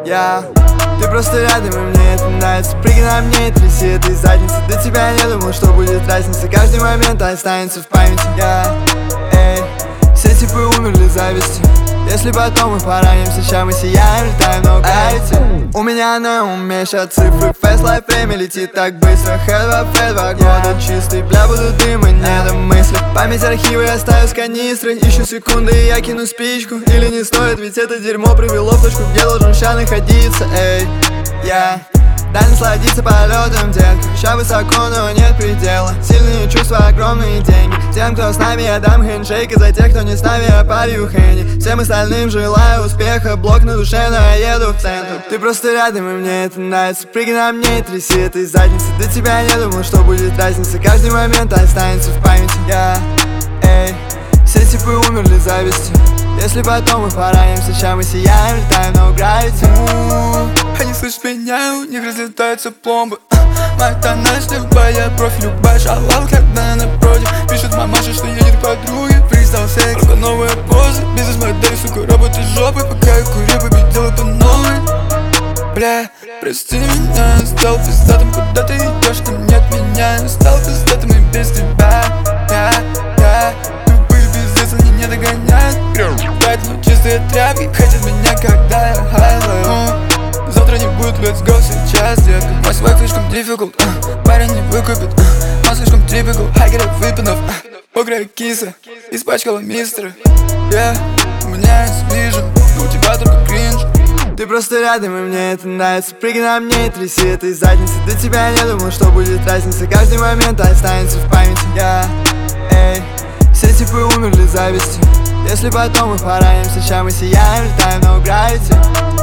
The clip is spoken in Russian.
Ты просто рядом, и мне это нравится. Прыгай на мне и тряси этой задницы. До тебя не думал, что будет разница. Каждый момент останется в памяти. Все типы умерли завистью. Если потом мы поранимся, сейчас мы сияем, летаем на гравити. У меня на уме щас цифры. Fast life, время летит так быстро. Head 2 года чистый. Бля, буду дым и не до мысли. Память архива я оставлю с канистры. Ищу секунды и я кину спичку. Или не стоит, ведь это дерьмо привело в точку, где должен ща находиться. Дай насладиться полетом, детка. Ща высоко, но нет предела. Сильные чувства, огромные деньги. Тем, кто с нами, я дам хендшейк. И за тех, кто не с нами, я парю хэнди. Всем остальным желаю успеха. Блок на душе, но я еду в центр. Ты просто рядом, и мне это нравится. Прыгай на мне и тряси этой задницы. До тебя не думал, что будет разница. Каждый момент останется в памяти. Все типы умерли завистью. Если потом мы поранимся, сейчас мы сияем, летаем на гравити. Они слышат меня, у них разлетаются пломбы. Моя тональность любая, профиль любая. Шалал, когда напротив пишет мамаша, что едет к подруге. Фристайл секс, только новая поза. Бизнес-модель, сука, работа жопы. Пока я курю, победила по новой. Бля, прости меня, стал пиздатым, куда ты идешь, там нет меня. Стал пиздатым и без тебя. Тупые пиздец, они не догоняют. Поэтому чистые тряпки хотят меня, когда я хайлаю. Завтра не будет, let's go сейчас, детка. Мой свайк слишком difficult, парень не выкупит. Он слишком typical, хайгеры выпинов. Мокрая киса, испачкала мистера. У меня есть ближе, но у тебя только кринж. Ты просто рядом, и мне это нравится. Прыгай на мне и тряси этой задницы. До тебя не думал, что будет разница. Каждый момент останется в памяти. Все типы умерли завистью. Если потом мы поранимся, сейчас мы сияем, летаем на гравити.